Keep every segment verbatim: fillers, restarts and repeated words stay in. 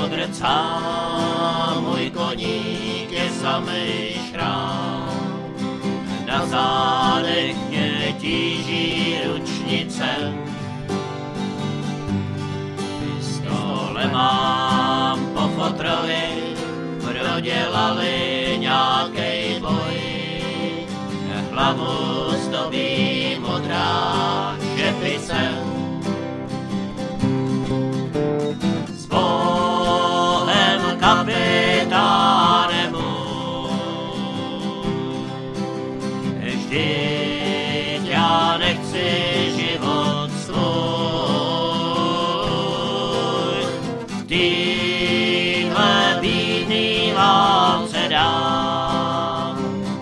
podrcá, můj koník je samej šrám. Na zádech mě tíží ručnice, pistole mám po fotrovi, prodělali nějakej boj. Hlavu zdobí modrá šepice. S Bohem, kapitáne můj, vždyť já nechci život svůj v téhle bídný válce dám.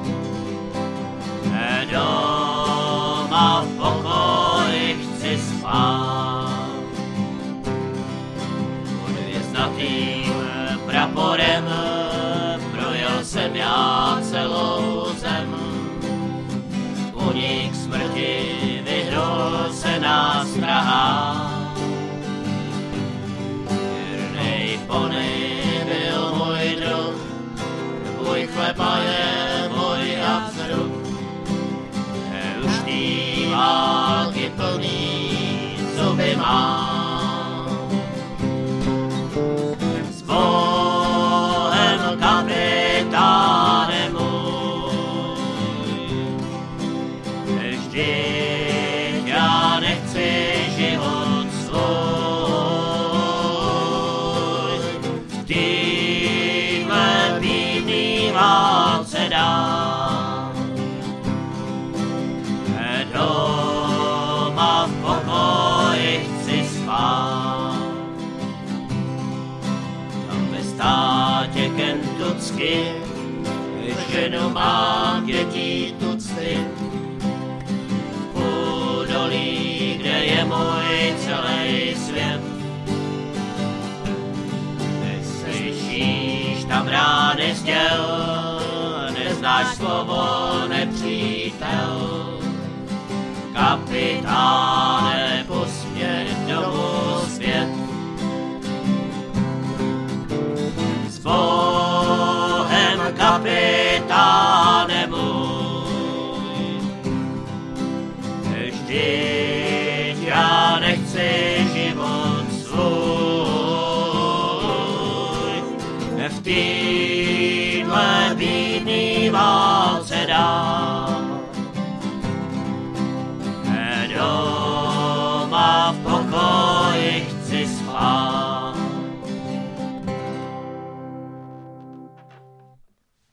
Doma v pokoji chci spát. Pod hvězdnatým praporem projel jsem já celou zem. Unik smrti vyhrul se nás strahám. Věrnej pony byl můj druh, můj chleba je můj a vzruch. Už tý války plný zuby mám. S Bohem, kapitáne můj, vždyť já nechci život svůj v téhle bídný válce dám. Doma v pokoji chci spát. Tam ve státě Kentucky ženu mám, dětí tucty. V údolí, kde je můj celý svět. Neslyšíš tam rány zděl, neznáš slovo nepřítel. Kapitáne, pust mě domů zpět. S Bohem, kapitáne můj, vždyť já nechci život svůj v téhle bídný válce dám.